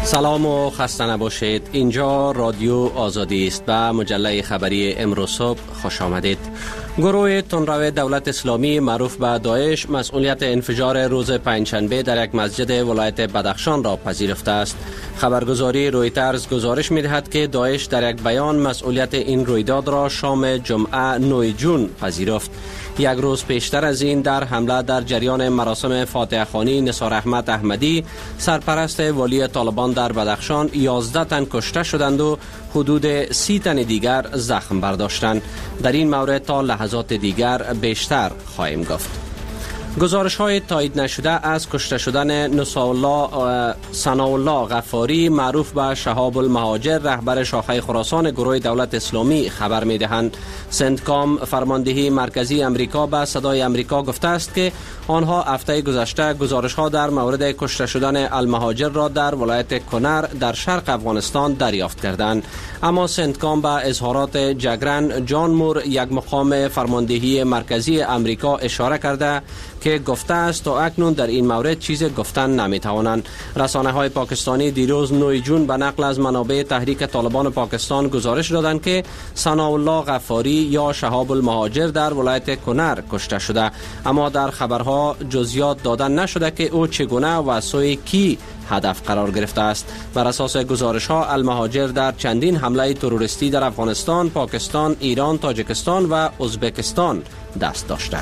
سلام و خسته نباشید. اینجا رادیو آزادی است و مجله خبری امروز صبح خوش آمدید. گروه تندرو دولت اسلامی معروف به داعش مسئولیت انفجار روز پنجشنبه در یک مسجد ولایت بدخشان را پذیرفته است. خبرگزاری رویترز گزارش می‌دهد که داعش در یک بیان مسئولیت این رویداد را شام جمعه 9 جون پذیرفت. یک روز پیشتر از این در حمله در جریان مراسم فاتحه خوانی نثار احمد احمدی سرپرست والی طالبان در بدخشان 11 تن کشته شدند و حدود 30 تن دیگر زخم برداشتند. در این مورد تا لحظات دیگر بیشتر خواهیم گفت. گزارش های تایید نشده از کشته شدن ثناءالله غفاری معروف به شهاب المهاجر رهبر شاخه خراسان گروه دولت اسلامی خبر می دهند. سنتکام فرماندهی مرکزی امریکا به صدای امریکا گفته است که آنها هفته گذشته گزارش ها در مورد کشته شدن المهاجر را در ولایت کنر در شرق افغانستان دریافت کردند. اما سنتکام به اظهارات جگرن جان مور یک مقام فرماندهی مرکزی امریکا اشاره کرده که گفته است تا اکنون در این مورد چیز گفتن نمیتوانند. رسانه های پاکستانی دیروز 9 جون به نقل از منابع تحریک طالبان پاکستان گزارش دادند که ثناءالله غفاری یا شهاب المهاجر در ولایت کنر کشته شده، اما در خبرها جزئیات دادن نشده که او چگونه و از سوی کی هدف قرار گرفته است. بر اساس گزارش ها المهاجر در چندین حمله تروریستی در افغانستان، پاکستان، ایران، تاجیکستان و ازبکستان دست داشته.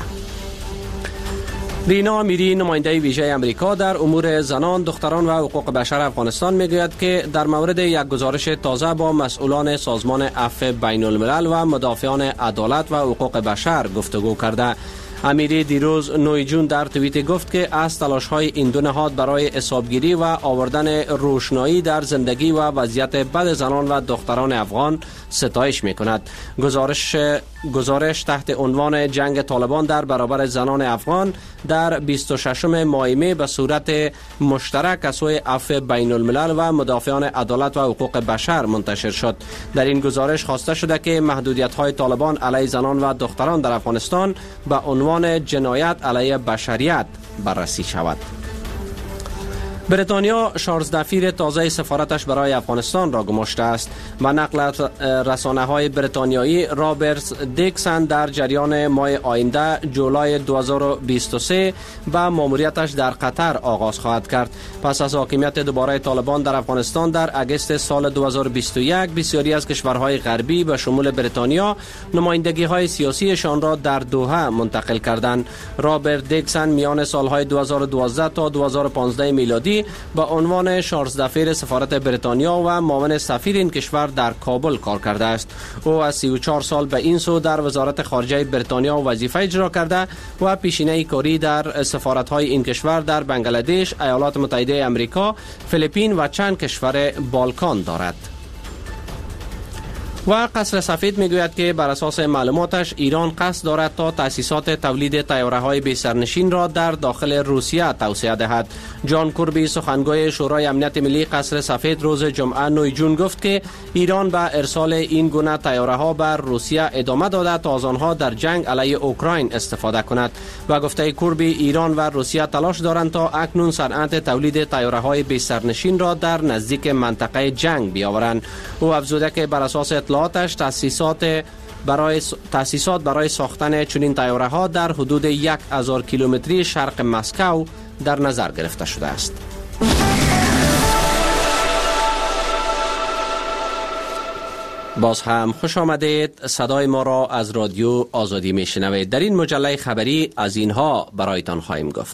رینا امیری نماینده ویژه امریکا در امور زنان، دختران و حقوق بشر افغانستان میگوید که در مورد یک گزارش تازه با مسئولان سازمان عفو بین الملل و مدافعان عدالت و حقوق بشر گفتگو کرده. امیری دیروز 9 جون در توییت گفت که از تلاش‌های این دو نهاد برای حسابگیری و آوردن روشنایی در زندگی و وضعیت بد زنان و دختران افغان ستایش می‌کند. گزارش تحت عنوان جنگ طالبان در برابر زنان افغان در 26 ماه می به صورت مشترک از سوی عفو بین الملل و مدافعان عدالت و حقوق بشر منتشر شد. در این گزارش خواسته شده که محدودیت‌های طالبان علیه زنان و دختران در افغانستان به عنوان جنایت علیه بشریت بررسی شود. بریتانیا 16 سفیر تازه سفارتش برای افغانستان را گماشته است. به نقل رسانه های بریتانیایی، رابرت دیکسن در جریان ماه آینده جولای 2023 به ماموریتش در قطر آغاز خواهد کرد. پس از حاکمیت دوباره طالبان در افغانستان در اگست سال 2021 بسیاری از کشورهای غربی به شمول بریتانیا نمایندگی های سیاسیشان را در دوحه منتقل کردند. رابرت دیکسن میان سالهای 2012 تا 2015 میلادی با عنوان 16 سفیر سفارت بریتانیا و معاون سفیر این کشور در کابل کار کرده است. او از 34 سال به این سو در وزارت خارجه بریتانیا وظیفه اجرا کرده و پیشینه کاری در سفارت‌های این کشور در بنگلادش، ایالات متحده آمریکا، فیلیپین و چند کشور بالکان دارد. و قصر سفید میگوید که بر اساس معلوماتش ایران قصد دارد تا تأسیسات تولید طیاره‌های بی سرنشین را در داخل روسیه توسعه دهد. جان کوربی سخنگوی شورای امنیت ملی قصر سفید روز جمعه 9 جون گفت که ایران به ارسال این گونه طیاره‌ها بر روسیه ادامه داده تا از آنها در جنگ علیه اوکراین استفاده کند. و گفته کوربی ایران و روسیه تلاش دارند تا اکنون صنعت تولید طیاره‌های بی سرنشین را در نزدیک منطقه جنگ بیاورند. او افزوده که بر اساس اطلاعاتش تأسیسات برای ساختن چنین طیاره‌ها در حدود 1000 کیلومتری شرق مسکو در نظر گرفته شده است. باز هم خوش آمدید. صدای ما را از رادیو آزادی میشنوید. در این مجله خبری از اینها برایتان خواهیم گفت.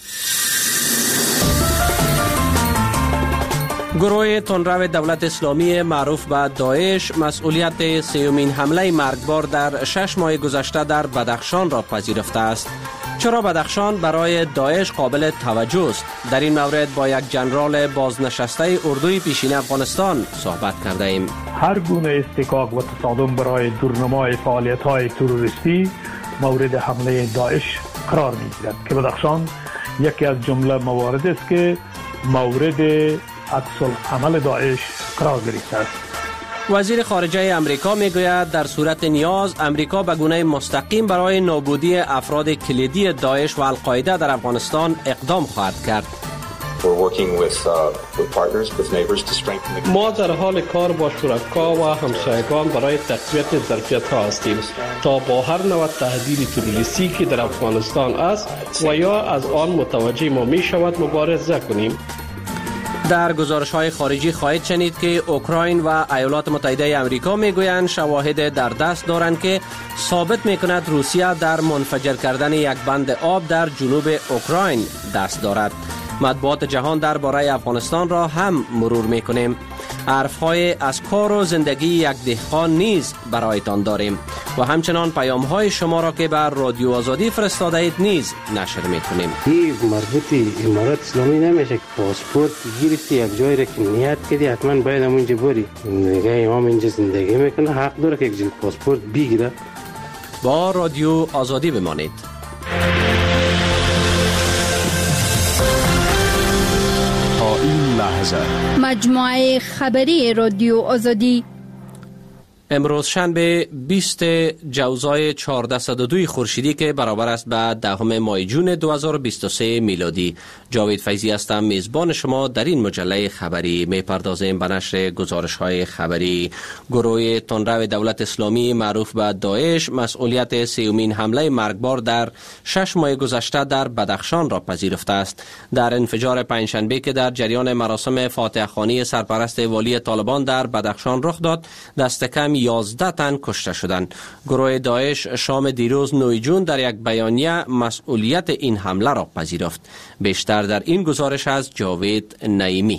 گروه تندرو دولت اسلامی معروف به داعش مسئولیت سیومین حمله مرگبار در 6 ماه گذشته در بدخشان را پذیرفته است. چرا بدخشان برای داعش قابل توجه است؟ در این مورد با یک جنرال بازنشسته اردوی پیشین افغانستان صحبت کرده ایم. هر گونه استکاک و تصادم برای دورنمای فعالیت‌های تروریستی مورد حمله داعش قرار می‌گیرد که بدخشان یکی از جمله موارد است که مورد عکس‌العمل داعش قرار گرفته است. وزیر خارجه امریکا میگوید در صورت نیاز امریکا به گونه مستقیم برای نابودی افراد کلیدی داعش و القاعده در افغانستان اقدام خواهد کرد. ما در حال کار با شرکا و همسایگان برای تقویت ظرفیت‌ها هستیم تا با هر نوع تهدید تروریستی که در افغانستان است و یا از آن متوجه ما می شود مبارزه کنیم. در گزارش‌های خارجی خواهید شنید که اوکراین و ایالات متحده آمریکا میگویند شواهد در دست دارند که ثابت میکند روسیه در منفجر کردن یک بند آب در جنوب اوکراین دست دارد. مطبوعات جهان درباره افغانستان را هم مرور میکنیم. حرف‌های از کار و زندگی یک دهقان نیز برایتان داریم و همچنان پیام‌های شما را که بر رادیو آزادی فرستاده اید نیز نشر میکنیم. این مربوط امارات اسلامی نمیشه که پاسپورت گرفتی یک جایی را که نیت کردی حتما باید همونجا بری. نگاه امام اینجا زندگی میکنه، حق داره که یک جای پاسپورت بگیره. با رادیو آزادی بمانید. این لحظه مجموعه خبری رادیو آزادی امروز شنبه 20 جوزای 1402 خورشیدی که برابر است به 10 ماه جون 2023 میلادی. جاوید فیضی هستم، میزبان شما در این مجله خبری. میپردازیم به نشر گزارش‌های خبری. گروه تندرو دولت اسلامی معروف به داعش مسئولیت سومین حمله مرگبار در 6 ماه گذشته در بدخشان را پذیرفته است. در انفجار پنجشنبه که در جریان مراسم فاتحه خوانی سرپرست والی طالبان در بدخشان رخ داد، دست کم 11 تن کشته شدند. گروه داعش شام دیروز 9 جون در یک بیانیه مسئولیت این حمله را پذیرفت. بیشتر در این گزارش از جاوید نعیمی.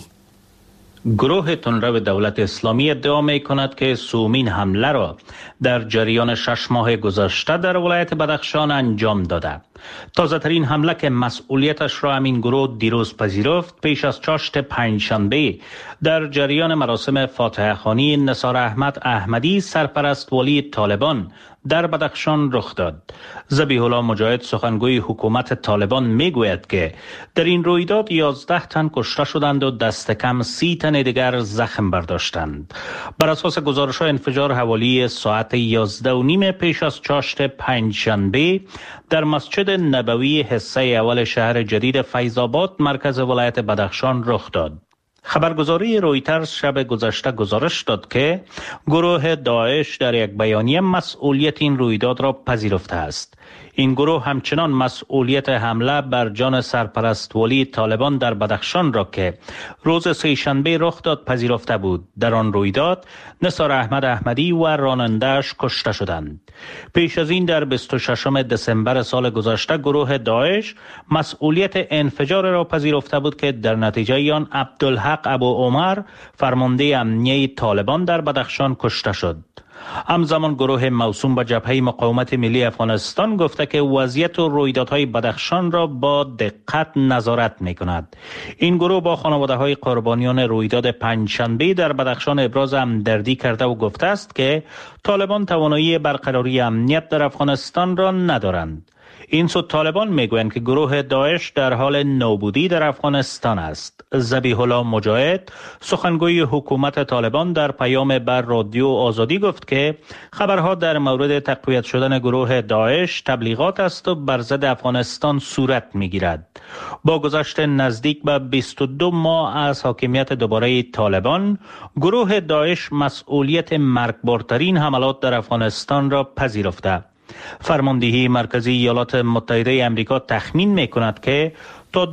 گروه تندرو دولت اسلامی ادعا می کند که سومین حمله را در جریان 6 ماه گذشته در ولایت بدخشان انجام داده. تازه ترین حمله که مسئولیتش را همین گروه دیروز پذیرفت پیش از چاشت پنجشنبه در جریان مراسم فاتحه خوانی نثار احمد احمدی سرپرست والی طالبان در بدخشان رخ داد. ذبیح الله مجاهد سخنگوی حکومت طالبان میگوید که در این رویداد 11 تن کشته شدند و دست کم 30 تن دیگر زخم برداشتند. بر اساس گزارش‌های انفجار حوالی ساعت 11:30 پیش از چاشت پنجشنبه در مسجد نبوی حصه اول شهر جدید فیض‌آباد مرکز ولایت بدخشان رخ داد. خبرگزاری رویترز شب گذشته گزارش داد که گروه داعش در یک بیانیه مسئولیت این رویداد را پذیرفته است. این گروه همچنان مسئولیت حمله بر جان سرپرست والی طالبان در بدخشان را که روز سه‌شنبه رخ داد پذیرفته بود. در آن رویداد نثار احمد احمدی و راننده‌اش کشته شدند. پیش از این در 26 دسامبر سال گذشته گروه داعش مسئولیت انفجار را پذیرفته بود که در نتیجه آن عبدالحق ابو عمر فرمانده امنیه طالبان در بدخشان کشته شد. همزمان گروه موسوم به جبهه مقاومت ملی افغانستان گفته که وضعیت و رویدادهای بدخشان را با دقت نظارت می کند. این گروه با خانواده های قربانیان رویداد پنجشنبه در بدخشان ابراز همدردی کرده و گفته است که طالبان توانایی برقراری امنیت در افغانستان را ندارند. این سو طالبان میگویند که گروه داعش در حال نابودی در افغانستان است. ذبیح الله مجاهد سخنگوی حکومت طالبان در پیام بر رادیو آزادی گفت که خبرها در مورد تقویت شدن گروه داعش تبلیغات است و بر ضد افغانستان صورت میگیرد. با گذشت نزدیک به 22 ماه از حاکمیت دوباره طالبان، گروه داعش مسئولیت مرگبارترین حملات در افغانستان را پذیرفته. فرماندهی مرکزی ایالات متحده آمریکا تخمین می‌کند که تا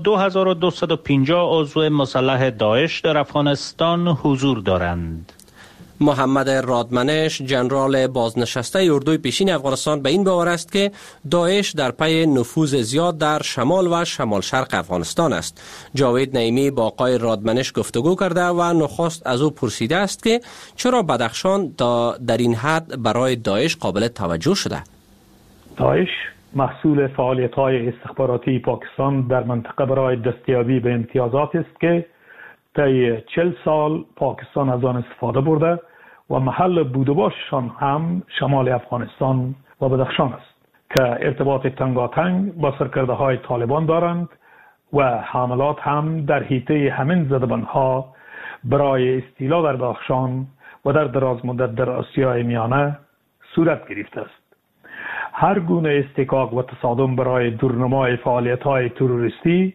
2250 عضو مسلح داعش در افغانستان حضور دارند. محمد رادمنش ژنرال بازنشسته اردوی پیشین افغانستان به این باور است که داعش در پی نفوذ زیاد در شمال و شمال شرق افغانستان است. جاوید نعیمی با آقای رادمنش گفتگو کرده و نخست از او پرسیده است که چرا بدخشان در این حد برای داعش قابل توجه شده؟ داعش محصول فعالیت‌های استخباراتی پاکستان در منطقه برای دستیابی به امتیازات است که طی 40 سال پاکستان از آن استفاده برده و محل بود و باششان هم شمال افغانستان و بدخشان است که ارتباط تنگاتنگ با سرکرده‌های طالبان دارند و حملات هم در حیطه همین زدبان‌ها برای استیلا در بدخشان و در دراز مدت در آسیای میانه صورت گرفته است. هر گونه استکاک و تصادم برای دورنمای فعالیت‌های تروریستی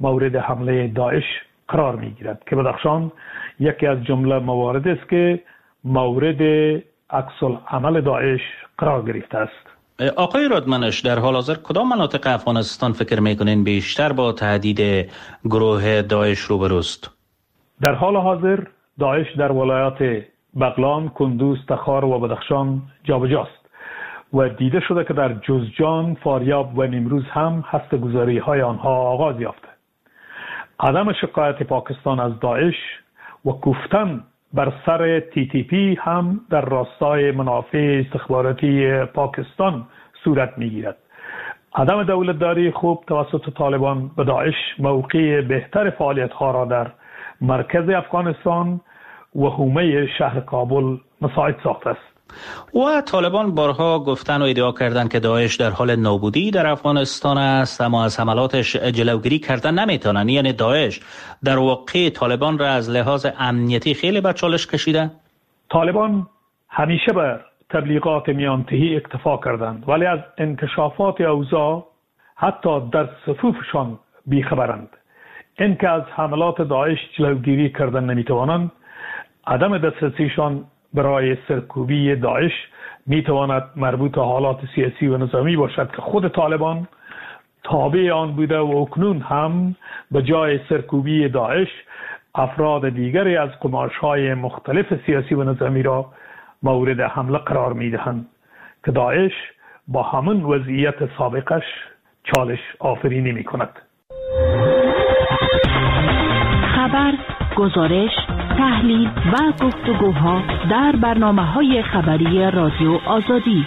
مورد حمله داعش قرار میگیرد که بدخشان یکی از جمله موارد است که مورد عکس العمل داعش قرار گرفته است. آقای رادمنش، در حال حاضر کدام مناطق افغانستان فکر میکنین بیشتر با تهدید گروه داعش روبروست؟ در حال حاضر داعش در ولایات بغلان، کندوز، تخار و بدخشان جابجاست و دیده شده که در جوزجان، فاریاب و نیمروز هم هسته‌گذاری های آنها آغاز یافته. عدم شکایت پاکستان از داعش و کوفتن بر سر TTP هم در راستای منافع استخباراتی پاکستان صورت میگیرد. عدم دولتداری خوب توسط طالبان به داعش موقع بهتر فعالیت‌ها را در مرکز افغانستان و حومه شهر کابل مساعد ساخته است. و طالبان بارها گفتن و ادعا کردند که داعش در حال نابودی در افغانستان است، اما از حملاتش جلوگیری کردن نمیتونن. یعنی داعش در واقع طالبان را از لحاظ امنیتی خیلی به چالش کشیده. طالبان همیشه بر تبلیغات میانتهی اکتفا کردند، ولی از انکشافات اوضاع حتی در صفوفشان بیخبرند. اینکه از حملات داعش جلوگیری کردن نمیتوانند، عدم دسترسیشان برای سرکوبی داعش میتواند مربوط به حالات سیاسی و نظامی باشد که خود طالبان تابع آن بوده و اکنون هم به جای سرکوبی داعش افراد دیگری از قماش‌های مختلف سیاسی و نظامی را مورد حمله قرار میدهند که داعش با همون وضعیت سابقش چالش آفرینی میکند. خبر، گزارش، تحلیل و گفتگوها در برنامه‌های خبری رادیو آزادی.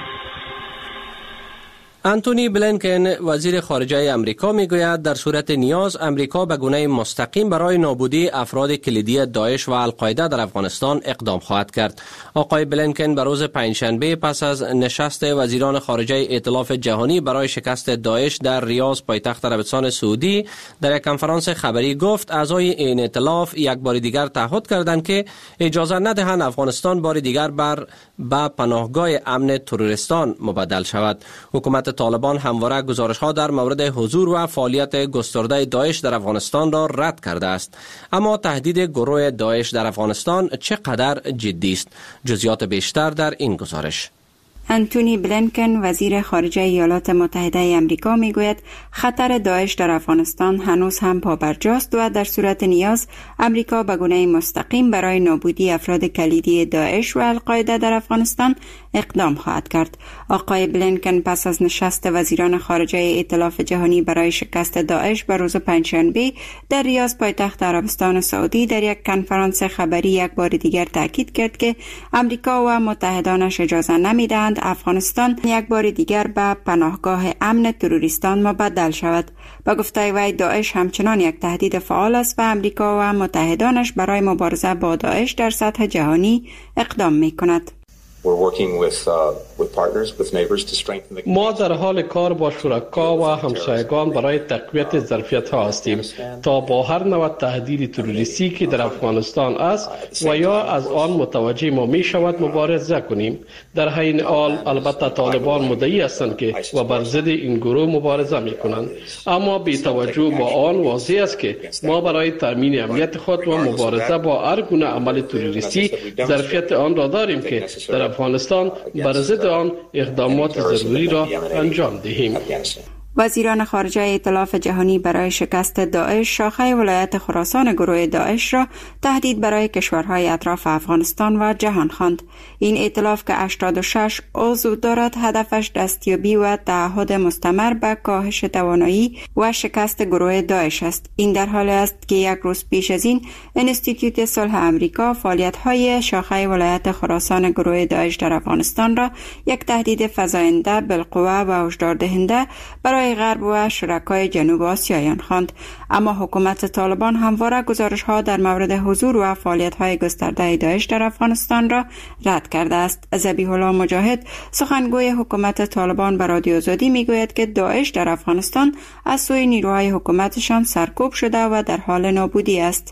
انتونی بلینکن وزیر خارجه امریکا میگوید در صورت نیاز امریکا به گونه مستقیم برای نابودی افراد کلیدی داعش و القاعده در افغانستان اقدام خواهد کرد. آقای بلینکن به روز پنجشنبه پس از نشست وزیران خارجه ائتلاف جهانی برای شکست داعش در ریاض پایتخت عربستان سعودی در یک کنفرانس خبری گفت اعضای این ائتلاف یک بار دیگر تعهد کردند که اجازه ندهند افغانستان بار دیگر به پناهگاه امن تروریستان مبدل شود. حکومت طالبان همواره گزارش‌ها در مورد حضور و فعالیت گسترده داعش در افغانستان را رد کرده است. اما تهدید گروه داعش در افغانستان چقدر جدی است؟ جزئیات بیشتر در این گزارش. انتونی بلینکن وزیر خارجه ایالات متحده آمریکا میگوید خطر داعش در افغانستان هنوز هم پابرجاست و در صورت نیاز آمریکا به گونه مستقیم برای نابودی افراد کلیدی داعش و القاعده در افغانستان اقدام خواهد کرد. آقای بلینکن پس از نشست وزیران خارجه ائتلاف جهانی برای شکست داعش به روز پنجشنبه در ریاض پایتخت عربستان سعودی در یک کنفرانس خبری یک بار دیگر تاکید کرد که آمریکا و متحدانش اجازه نمیدهند افغانستان یک بار دیگر به پناهگاه امن تروریستان مبدل شود. با گفته وی داعش همچنان یک تهدید فعال است و آمریکا و متحدانش برای مبارزه با داعش در سطح جهانی اقدام می‌کند. ما در حال کار با شرکا و همسایگان برای تقویت ظرفیت‌ها هستیم تا با هر نوع تهدید تروریستی که در افغانستان است و یا از آن متوجه ما می شود مبارزه کنیم. در حین حال البته طالبان مدعی هستند که و بر ضد این گروه مبارزه می کنند، اما بی توجه با آن واضح است که ما برای تامین امنیت خود و مبارزه با هر گونه عمل تروریستی ظرفیت آن را داریم که در افغانستان بر ضد آن اقدامات ضروری را انجام دهیم. وزیران خارجه ائتلاف جهانی برای شکست داعش شاخه ولایت خراسان گروه داعش را تهدید برای کشورهای اطراف افغانستان و جهان خواند. این ائتلاف که 86 عضو دارد هدفش دستیابی و تعهد مستمر به کاهش توانایی و شکست گروه داعش است. این در حالی است که یک روز پیش از این انستیتوت صلح آمریکا فعالیت‌های شاخه ولایت خراسان گروه داعش در افغانستان را یک تهدید فزاینده بالقوه و هشدار دهنده برای غرب و شرکای جنوب آسیایان خواند. اما حکومت طالبان همواره گزارش‌ها در مورد حضور و فعالیت‌های گسترده داعش در افغانستان را رد کرده است. ذبیح الله مجاهد سخنگوی حکومت طالبان به رادیو آزادی میگوید که داعش در افغانستان از سوی نیروهای حکومتشان سرکوب شده و در حال نابودی است.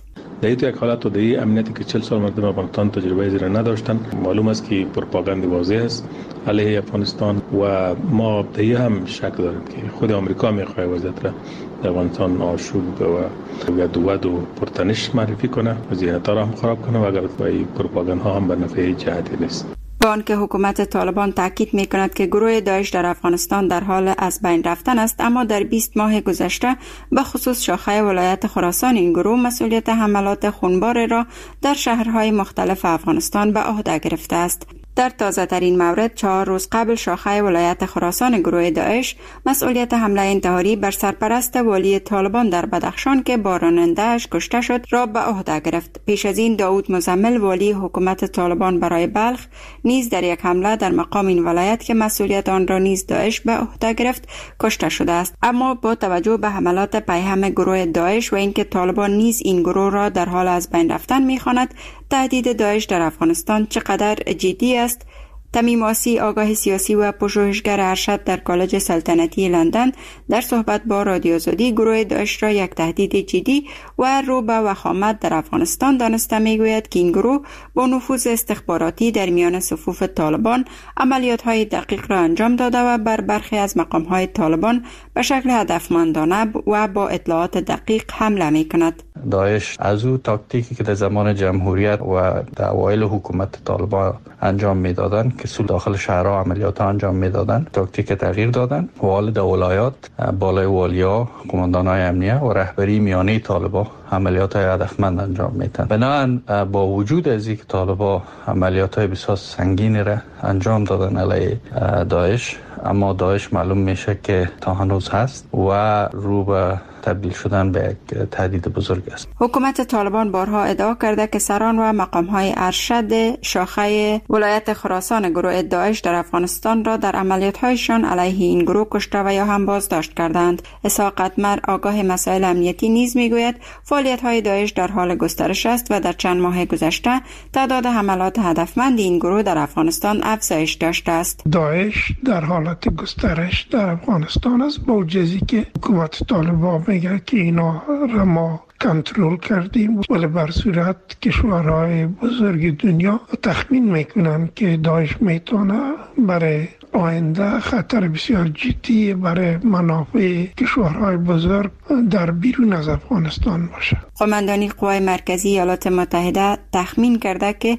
در این یک حالت و در این امنیتی که 40 سال مردم افغانستان تجربه زیر نداشتن، معلوم است که پروپاگاند واضح است علیه افغانستان و ما در این هم شک داریم که خود آمریکا میخواد وضعیت را در افغانستان آشوب و ود و پرتنش معرفی کنه و ذهنیت‌ها را هم خراب کنه و اگر این پروپاگاندها هم به نفع جهتی نیست. با آنکه حکومت طالبان تاکید می‌کند که گروه داعش در افغانستان در حال از بین رفتن است، اما در 20 ماه گذشته به خصوص شاخه ولایت خراسان این گروه مسئولیت حملات خونبار را در شهرهای مختلف افغانستان به عهده گرفته است. در تازه ترین مورد 4 روز قبل شاخه ولایت خراسان گروه داعش مسئولیت حمله انتحاری بر سرپرست والی طالبان در بدخشان که با راننده‌اش کشته شد را به عهده گرفت. پیش از این داود مزمل والی حکومت طالبان برای بلخ نیز در یک حمله در مقام این ولایت که مسئولیت آن را نیز داعش به عهده گرفت کشته شده است. اما با توجه به حملات پیهم گروه داعش و اینکه طالبان نیز این گروه را در حال از بین رفتن می‌خواند، تهدید داعش در افغانستان چقدر جدی است؟ تمیم آسی، آگاه سیاسی و پژوهشگر ارشد در کالج سلطنتی لندن، در صحبت با رادیو آزادی گروه داعش را یک تهدید جدی و رو به وخامت در افغانستان دانسته میگوید که این گروه با نفوذ استخباراتی در میان صفوف طالبان عملیات‌های دقیق را انجام داده و بر برخی از مقام‌های طالبان به شکل هدفمندانه و با اطلاعات دقیق حمله می‌کند. داعش از او تاکتیکی که در زمان جمهوریت و در اوایل حکومت طالبان انجام میدادن که سول داخل شهرها عملیات انجام میدادن، تاکتیک تغییر دادن و حال در ولایات بالای والیا، قماندان‌های امنیه و رهبری میانی طالبان عملیات‌های هدفمند انجام میدن. بنابراین با وجود از اینکه طالبان عملیات‌های بسیار سنگینی را انجام دادن علیه داعش، اما داعش معلوم میشه که تا هنوز هست و رو به تبدیل شدن به یک تهدید بزرگ است. حکومت طالبان بارها ادعا کرده که سران و مقام‌های ارشد شاخه ولایت خراسان گروه داعش در افغانستان را در عملیات‌هایشان علیه این گروه کشته و یا هم بازداشت کردند. اسحاق قطمر آگاه مسائل امنیتی نیز میگوید فعالیت‌های داعش در حال گسترش است و در چند ماه گذشته تعداد حملات هدفمند این گروه در افغانستان افزایش داشته است. داعش در حالت گسترش در افغانستان است، با وجودی که حکومت طالبان میگه که اینا را ما کنترل کردیم، ولی بر صورت کشورهای بزرگ دنیا تخمین میکنن که داعش میتونه برای آینده خطر بسیار جدی برای منافع کشورهای بزرگ در بیرون از افغانستان باشه. قماندانی قوای مرکزی ایالات متحده تخمین کرده که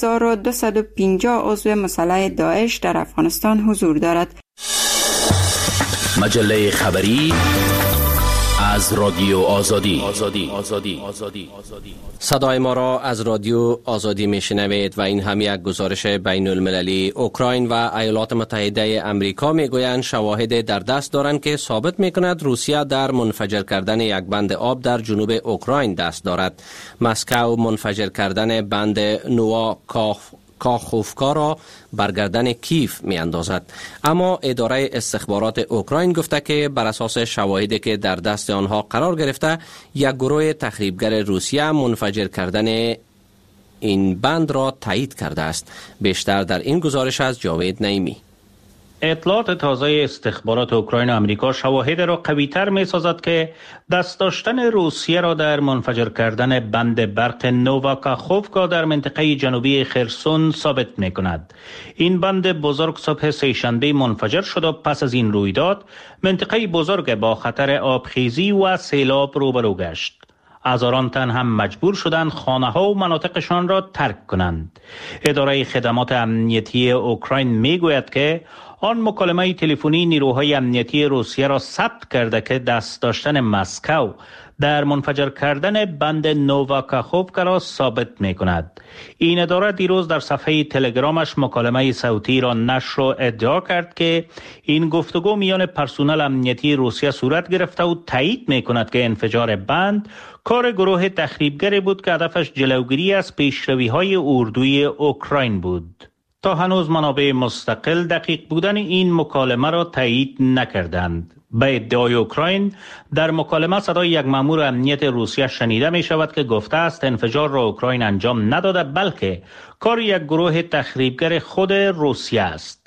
2250 عضو مسلح داعش در افغانستان حضور دارد. مجله خبری از رادیو آزادی. صدای ما را از رادیو آزادی میشنوید و این هم یک گزارش بین المللی. اوکراین و ایالات متحده امریکا میگویند شواهد در دست دارند که ثابت میکند روسیه در منفجر کردن یک بند آب در جنوب اوکراین دست دارد. مسکو منفجر کردن بند نوا کاخوفکا را برگردن کیف می اندازد. اما اداره استخبارات اوکراین گفته که بر اساس شواهدی که در دست آنها قرار گرفته یک گروه تخریبگر روسیه منفجر کردن این بند را تایید کرده است. بیشتر در این گزارش از جاوید نعیمی. اطلاعات تازه استخبارات اوکراین و امریکا شواهد را قوی‌تر می‌سازد که دست داشتن روسیه را در منفجر کردن بند برق نوواکاخوفکا در منطقه جنوبی خرسون ثابت می‌کند. این بند بزرگ صبح سه‌شنبه منفجر شد و پس از این رویداد منطقه بزرگ با خطر آبخیزی و سیلاب روبرو گشت. هزاران تن هم مجبور شدند خانه‌ها و مناطقشان را ترک کنند. اداره خدمات امنیتی اوکراین میگوید که آن مکالمه تلفنی نیروهای امنیتی روسیه را ثبت کرده که دست داشتن مسکو در منفجر کردن بند نوواکاخوفکا را ثابت می کند. این اداره دیروز در صفحه تلگرامش مکالمه صوتی را نشر و ادعا کرد که این گفتگو میان پرسنل امنیتی روسیه صورت گرفته و تایید می کند که انفجار بند کار گروه تخریبگری بود که هدفش جلوگیری از پیشروی‌های اردوی اوکراین بود. تا هنوز منابع مستقل دقیق بودن این مکالمه را تایید نکردند. به ادعای اوکراین در مکالمه صدای یک مأمور امنیت روسیه شنیده می شود که گفته است انفجار را اوکراین انجام نداده بلکه کار یک گروه تخریبگر خود روسیه است.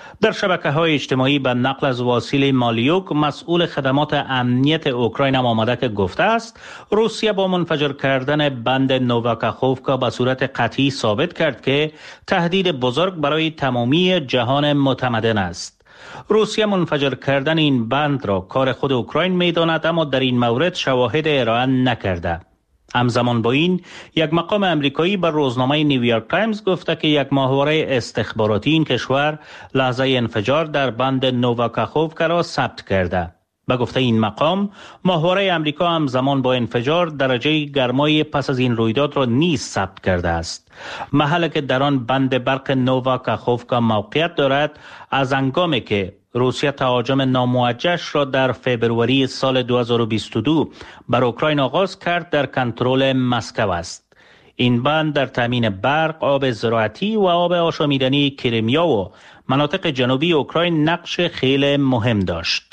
در شبکه‌های اجتماعی به نقل از واسیل مالیوک مسئول خدمات امنیت اوکراین هم آمده که گفته است روسیه با منفجر کردن بند نوواکاخوفکا به صورت قطعی ثابت کرد که تهدید بزرگ برای تمامی جهان متمدن است. روسیه منفجر کردن این بند را کار خود اوکراین می‌داند، اما در این مورد شواهد ارائه نکرده. همزمان با این یک مقام امریکایی بر روزنامه نیویورک تایمز گفته که یک ماهواره استخباراتی این کشور لحظه انفجار در بند نوواکاخوفکا را ثبت کرده. به گفته این مقام، ماهواره امریکا همزمان با انفجار درجه گرمای پس از این رویداد را نیز ثبت کرده است. محلی که در آن بند برق نوواکاخوفکا موقعیت دارد از هنگامی که روسیه تهاجم ناموجه‌اش را در فبروری سال 2022 بر اوکراین آغاز کرد در کنترل مسکو است. این بند در تامین برق، آب زراعتی و آب آشامیدنی کریمیا و مناطق جنوبی اوکراین نقش خیلی مهم داشت.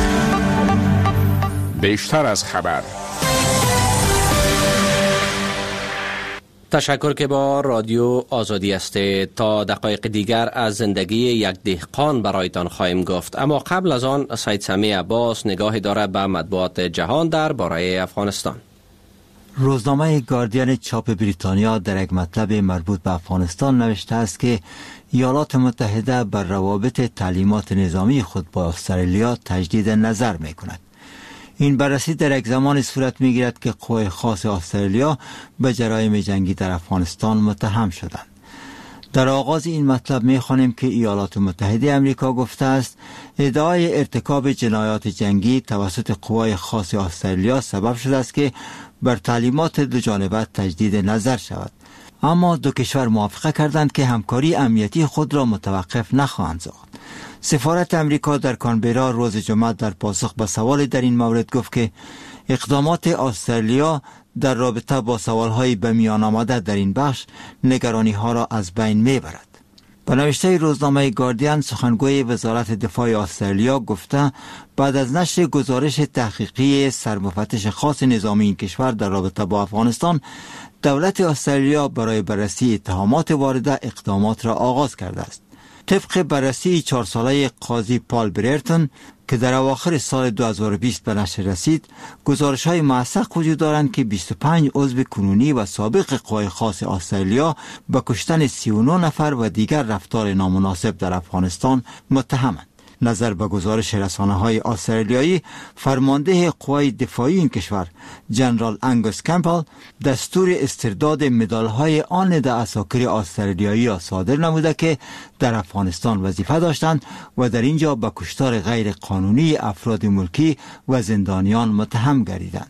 بیشتر از خبر. تشکر که با رادیو آزادی هستید. تا دقایق دیگر از زندگی یک دهقان برایتان خواهیم گفت، اما قبل از آن سید سمی عباس نگاهی دارد به مطبوعات جهان در باره افغانستان. روزنامه گاردین چاپ بریتانیا در یک مطلب مربوط به افغانستان نوشته است که ایالات متحده بر روابط تعلیمات نظامی خود با استرالیا تجدید نظر می کند. این بررسی در یک زمان صورت می گیرد که قوای خاص استرالیا به جرایم جنگی در افغانستان متهم شدند. در آغاز این مطلب می خوانیم که ایالات متحده آمریکا گفته است ادعای ارتکاب جنایات جنگی توسط قوای خاص استرالیا سبب شده است که بر تعلیمات دو جانبه تجدید نظر شود. اما دو کشور موافقه کردند که همکاری امنیتی خود را متوقف نخواهند ساخت. سفارت امریکا در کانبرا روز جمعه در پاسخ به سوال در این مورد گفت که اقدامات استرالیا در رابطه با سوالهای به میان آمده در این بخش نگرانی ها را از بین میبرد. به نوشته روزنامه گاردین، سخنگوی وزارت دفاع استرالیا گفته بعد از نشر گزارش تحقیقی سرمفتش خاص نظامی این کشور در رابطه با افغانستان، دولت استرالیا برای بررسی اتهامات وارده اقدامات را آغاز کرده است. طبق بررسی 4 ساله قاضی پال بررتون که در اواخر سال 2020 به نشر رسید، گزارش‌های موثق وجود دارند که 25 عضو کنونی و سابق قوای خاص استرالیا به کشتن 39 نفر و دیگر رفتار نامناسب در افغانستان متهمند. نظر به گزارش رسانه‌های استرالیایی، فرمانده قوای دفاعی این کشور جنرال انگوس کمپل دستور استرداد مدال‌های آن عساکر استرالیایی را صادر نموده که در افغانستان وظیفه داشتند و در اینجا به کشتار غیر قانونی افراد ملکی و زندانیان متهم گردیدند.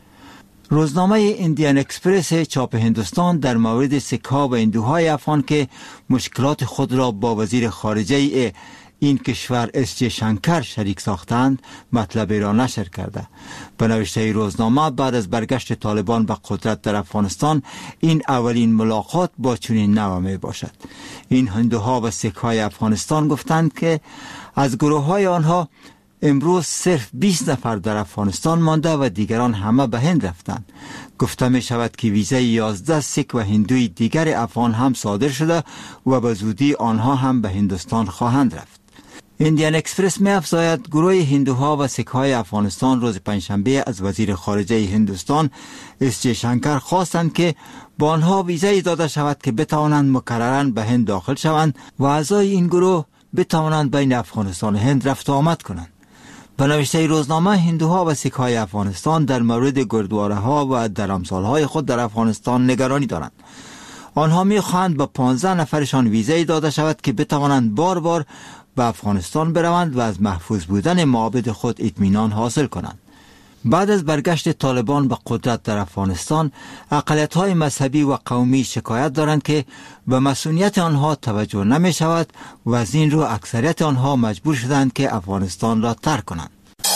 روزنامه ایندیان اکسپرس چاپ هندوستان در مورد سکه‌ها و هندوهای افغان که مشکلات خود را با وزیر خارجه این کشور اس جی شنکر شریک ساختند مطلبی را نشر کرده. به نوشته روزنامه بعد از برگشت طالبان به قدرت در افغانستان این اولین ملاقات با چنین نوع می باشد. این هندوها و سیک‌های افغانستان گفتند که از گروه‌های آنها امروز صرف 20 نفر در افغانستان مانده و دیگران همه به هند رفتند. گفته می شود که ویزای 11 سیک و هندوی دیگر افغان هم صادر شده و به زودی آنها هم به هندوستان خواهند رفت. ایندیان اکسپرس می افزاید گروه هندوها و سیک‌های افغانستان روز پنجشنبه از وزیر خارجه هندوستان اس جی شنکر خواستند که با آنها ویزای داده شود که بتوانند مکرراً به هند داخل شوند و اعضای این گروه بتوانند بین افغانستان و هند رفت و آمد کنند. به نوشته روزنامه، هندوها و سیک‌های افغانستان در مورد گردواره‌ها و درامسال‌های خود در افغانستان نگرانی دارند. آنها می‌خواهند به 15 نفرشان ویزای داده شود که بتوانند بار بار به افغانستان بروند و از محفوظ بودن معابد خود اطمینان حاصل کنند. بعد از برگشت طالبان به قدرت در افغانستان، اقلیت‌های مذهبی و قومی شکایت دارند که به مسئولیت آنها توجه نمی شود و از این رو اکثریت آنها مجبور شدند که افغانستان را ترک کنند.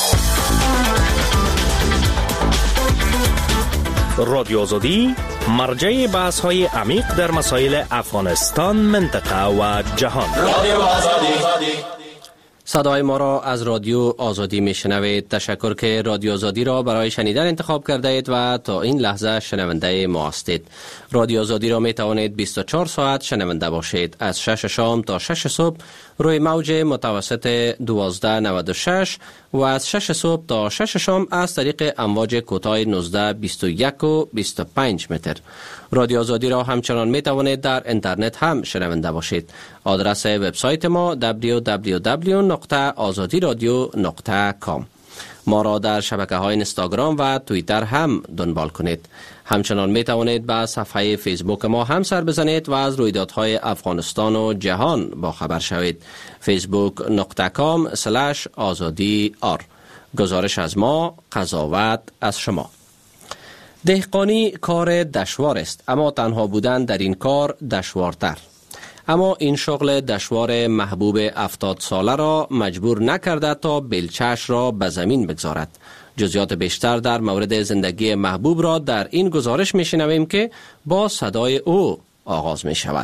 رادیو آزادی مرجع بحث‌های عمیق در مسائل افغانستان، منطقه و جهان. رادیو آزادی. صدای ما را از رادیو آزادی میشنوید. تشکر که رادیو آزادی را برای شنیدن انتخاب کرده اید و تا این لحظه شنونده ما هستید. رادیو آزادی را می توانید 24 ساعت شنونده باشید. از 6 شام تا 6 صبح روی موج متوسط 1296 و از 6 صبح تا 6 شام از طریق امواج کوتاه 19، 21 و 25 متر. رادیو آزادی را همچنان می توانید در اینترنت هم شنونده باشید. آدرس وبسایت ما www.azadiradio.com. ما را در شبکه‌های اینستاگرام و توییتر هم دنبال کنید. همچنان می توانید به صفحه فیسبوک ما هم سر بزنید و از رویدادهای افغانستان و جهان با خبر شوید. facebook.com/azadi.r. گزارش از ما، قضاوت از شما. دهقانی کار دشوار است، اما تنها بودن در این کار دشوارتر. اما این شغل دشوار محبوب 70 ساله را مجبور نکرده تا بیلچه‌اش را به زمین بگذارد. جزئیات بیشتر در مورد زندگی محبوب را در این گزارش میشنویم که با صدای او آغاز می شود.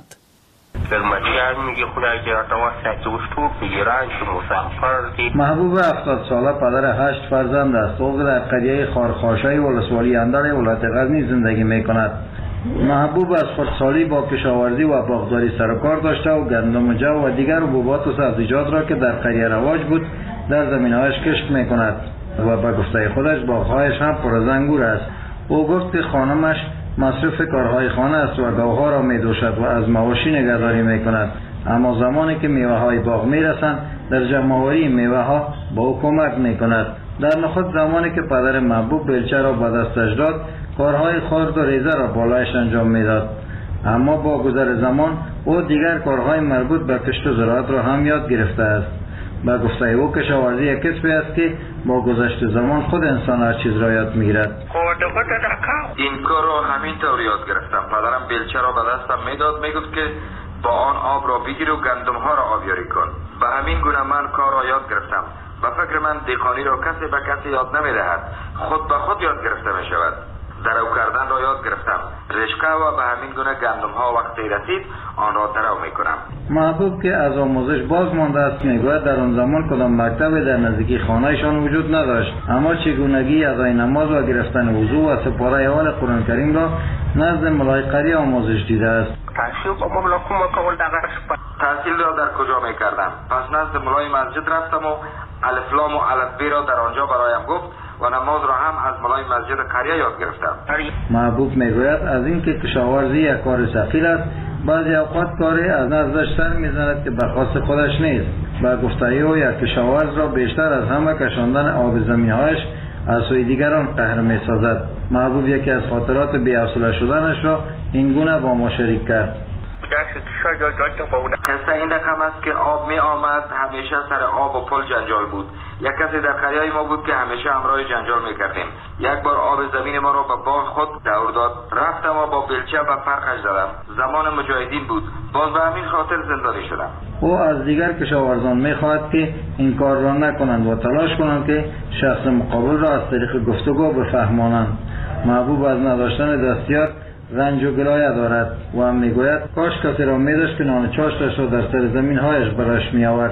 محبوب 70 ساله پدر 8 فرزند است. او در قریه خارخاشای ولسوالی اندر ولایت غزنی زندگی می کند. محبوب از خردسالی با کشاورزی و باغداری سر و کار داشته و گندم و جو و دیگر حبوبات و سبزیجات را که در قریه رواج بود در زمینهایش کشت می کند و به گفته خودش باغهایش هم پر از انگور است. او گفت که خانمش مصروف کارهای خانه است و گاوها را می دوشد و از مواشی نگهداری می کند. اما زمانی که میوه های باغ می رسند در جمع‌آوری میوه ها با او کمک می کند. در نخست زمانی که پدر محبوب بیلچه را به دستش داد کارهای خرد و ریزه را بالایش انجام میداد. اما با گذر زمان او دیگر کارهای مربوط به کشت و زراعت را هم یاد گرفته است. به گفته او کشاورزی یک کسبی است که با گذشت زمان خود انسان هر چیز را یاد میگیرد. این کار را همین طور یاد گرفتم. پدرم بیلچه را به دستم میداد، میگفت که با آن آب را بگیر و گندم ها را آبیاری کن. به همین گونه من کار را یاد گرفتم. به فکر من دهقانی را کسی به کسی یاد نمیدهد، خود به خود یاد گرفته می شود. درو کردن را یاد گرفتم. رشقه و به همین گونه گندم ها وقتی رسید آن را درو می کنم. محبوب که از آموزش باز مانده است میگوید در آن زمان کدام مکتب در نزدیکی خانهشان وجود نداشت، اما چگونگی ادای نماز و گرفتن وضو و سپاره اول قرآن کریم را نزد ملای قری آموزش دیده است. تحصیل را در کجا می کردم؟ پس نزد ملای مسجد رفتم و الف لام و الف ب را در آنجا برایم گفت و نماز را هم از ملای مسجد قریه یاد گرفتم. محبوب میگوید از اینکه کشاورزی یک کار ثقیل است، بعضی اوقات کاری از نزدش سر میزند که به خواست خودش نیست. با گفته او یک کشاورز را بیشتر از همه کشاندن آب زمینهایش از سوی دیگران قهر میسازد. محبوب یکی از خاطرات بی‌حوصله شدنش را این گونه با ما شریک کرد. قصه این رقم است که آب می آمد، همیشه سر آب و پل جنجال بود. یک کسی در قریه ما بود که همیشه همراه جنجال می کردیم. یک بار آب زمین ما را به باغ خود دور داد. رفتم و با بیلچه به فرقش زدم. زمان مجاهدین بود، باز به همین خاطر زندانی شدم. او از دیگر کشاورزان می خواهد که این کار را نکنند و تلاش کنند که شخص مقابل را از طریق گفتگو بفهمانند. محبوب از نداشتن دستیار رنج و گلایه دارد و هم میگوید کاش کسی را میداشت که نان چاشتش را در سر زمین هایش براش می آورد.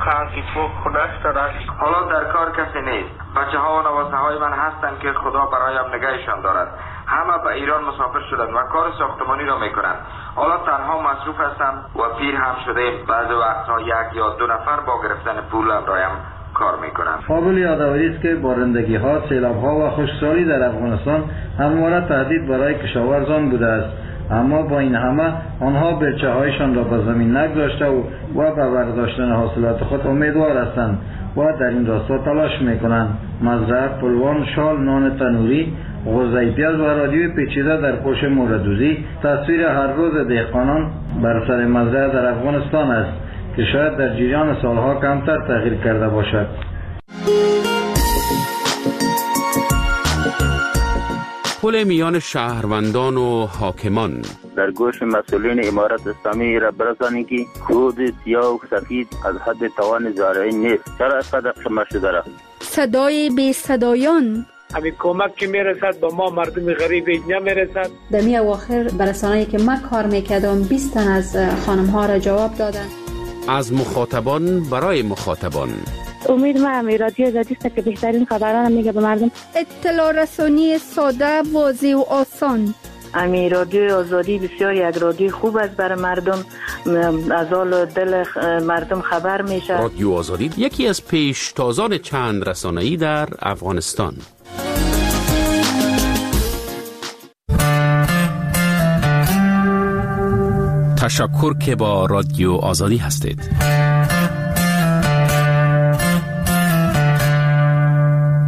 حالا در کار کسی نیست. بچه ها و نواسه های من هستند که خدا برایم نگهشان دارد. همه به ایران مسافر شدند و کار ساختمانی را میکنند. حالا تنها مصروف هستم و پیر هم شده. بعضی وقتها یک یا دو نفر با گرفتن پول برایم کار میکنند. قابل یادآوری است که بارندگی ها، سیلاب ها و خشکسالی در افغانستان همواره تهدید برای کشاورزان بوده است. اما با این همه آنها بیلچه هایشان را به زمین نگذاشته و به برداشتن حاصلات خود امیدوار هستند و در این راستا تلاش میکنند. مزرعه، پلوان، شال، نان تنوری، غوزه پیاز و رادیوی پیچیده در پوش موردوزی تصویر هر روز دهقانان بر سر مزرعه در افغانستان است که شاید در جریان سالها کمتر تغییر کرده باشد. پل میان شهروندان و حاکمان. در گوش مسئولین امارت اسلامی را برسانید که کود سیاه و سفید از حد توان زارعین نیست. چرا اینقدر قمه شده را؟ صدای بی صدایان. همین کمک که میرسد با ما مردم غریب نمیرسد. در می اواخر برسانه‌ای که من کار میکردم 20 تن از خانم ها را جواب دادن. از مخاطبان برای مخاطبان. امید ما رادیو آزادی است که بهترین خبران میگه به مردم. اطلاع رسانی ساده، واضح و آسان. امی رادیو آزادی بسیار یک رادیو خوب است برای مردم، از حال دل مردم خبر میشه. رادیو آزادی یکی از پیشتازان چند رسانه‌ای در افغانستان. تشکر که با رادیو آزادی هستید.